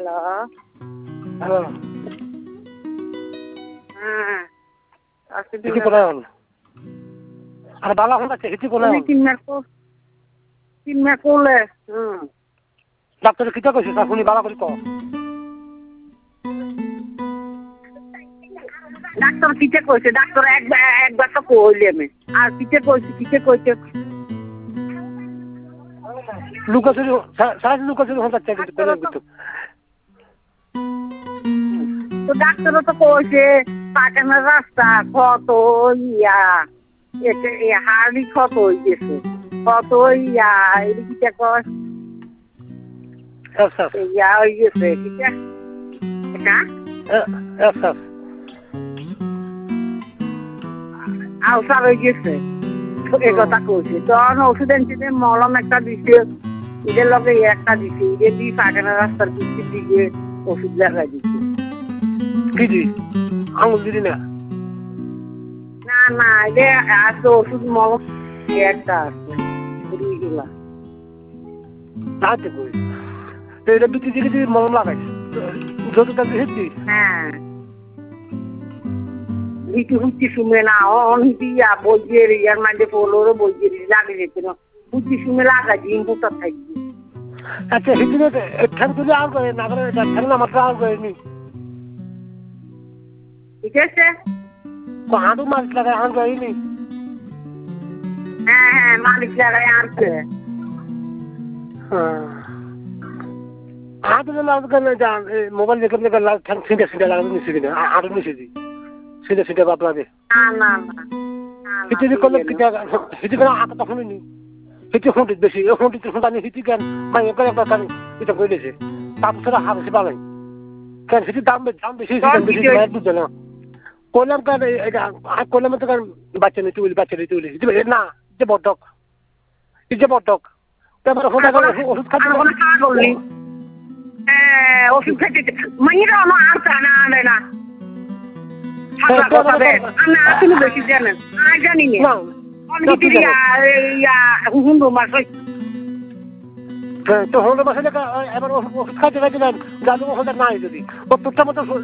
Hello. Hello, হ্যাঁ, আজকে হিচি কোথায় হল? আর বালা হল আছে, হিচি কোথায় হল? তিন মাস করলে ডাক্তারে কিতা কইছে তা শুনি বালা করে কও। ডাক্তার কিতে কইছে? ডাক্তার একবার তো কইলে আমি আর কিতে কইছে লুকাচুরি সারা লুকাচুরি হল যাচ্ছে কিন্তু ডাক্তারও কিন্তু তো ডাক্তারও তো কইছে পায়খানার রাস্তা কত ইয়া হাড়ি ক্ষত হয়ে গেছে কত ইয়া এদিকে কয় ইয়া হয়ে গেছে ঠিক আছে আলসার হয়ে গেছে এ কথা কইছে তখন ওষুধ এনে মলম একটা দিছে এদের লগে একটা দিছে এদের দিয়ে পায়খানার রাস্তার বৃষ্টির দিকে ওষুধ লাগাই দিচ্ছে কি দি আঙুল দিদি না না না এদের আছে ওষুধ মলম একটা আছে দুইগুলা তাতে কই তো এটা বিক্রি দিকে দিদি মলম লাগাইছে যত তাকে হেঁটি হ্যাঁ হিটু হুচি শুনে না দিয়া বইয়ের ইয়ার মাঝে পড়লো বইয়ের লাগে যেত না হুচি শুনে লাগা দিন কোথা থাকবি আচ্ছা হিচি ঠ্যাং তুলে আউট করে না করে ঠ্যাং না মাত্র আউট করেনি ঠিক আছে হাঁটু মাছ লাগায় আউট করেনি হ্যাঁ হ্যাঁ মালিক লাগাই আনছে হাঁটু লাউড করে যান মোবাইল দেখে দেখে ঠ্যাং ছিঁড়ে ছিঁড়ে লাগানো নিচে কিনে হাঁটু নিচে দি ছিঁড়ে ছিঁড়ে বাপলা দে না হিচি করলে হিচি করে আঁকা তখন নি হিচি খুঁটিত বেশি এই খুঁটিতে খুঁটানি হিচি কেন মানে একবার একবার কেন এটা করে দিয়েছে তারপরে হাত বেশি পালাই কেন হিচি দাম বেশি বেশি বুঝছে না করলাম কেন এটা করলাম তো কেন বাচ্চা নিতে বলি না যে বড্ডক যে বড্ডক তারপরে ওষুধ খাচ্ছি ওষুধ খাইতে মাইরা আমার আর টানা আনে না আসলে বেশি জানেন আর জানি না হুন্ডু মাস তো হলো মাসে এবার ওষুধ খাইতে গেছিলেন জানু ওষুধটা নাই যদি ও তোরটা মতো